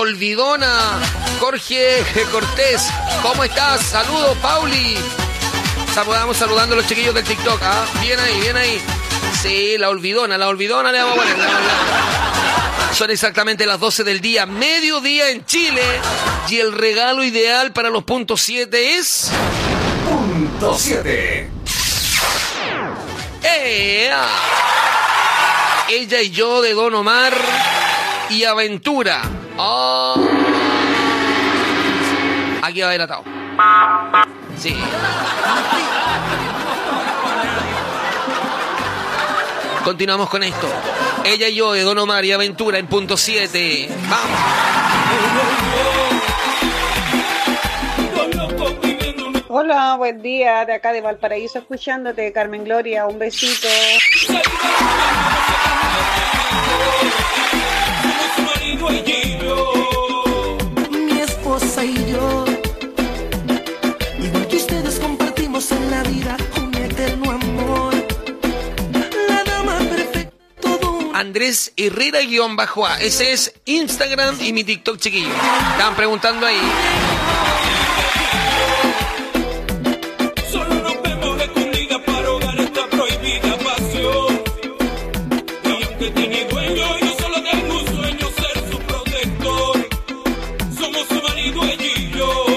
olvidona. Jorge Cortés, ¿cómo estás? Saludos, Pauli. Vamos saludando a los chiquillos del TikTok. ¿Ah? Bien ahí, bien ahí. Sí, la olvidona le vamos a poner. Son exactamente las 12 del día, mediodía en Chile. Y el regalo ideal para los puntos 7 es... Punto 7. Ella y yo de Don Omar y Aventura. Oh. Aquí va a haber atado. Sí. Continuamos con esto. Ella y yo de Don Omar y Aventura en punto 7. Vamos. Hola, buen día, de acá de Valparaíso escuchándote, Carmen Gloria, un besito. Mi esposa y yo, igual que ustedes compartimos en la vida un eterno amor. La dama perfecta, todo. Andrés Herrera_A. Ese es Instagram y mi TikTok, chiquillo. Estaban preguntando ahí. Tiene dueño, yo solo tengo un sueño, ser su protector. Somos su marido ella y yo.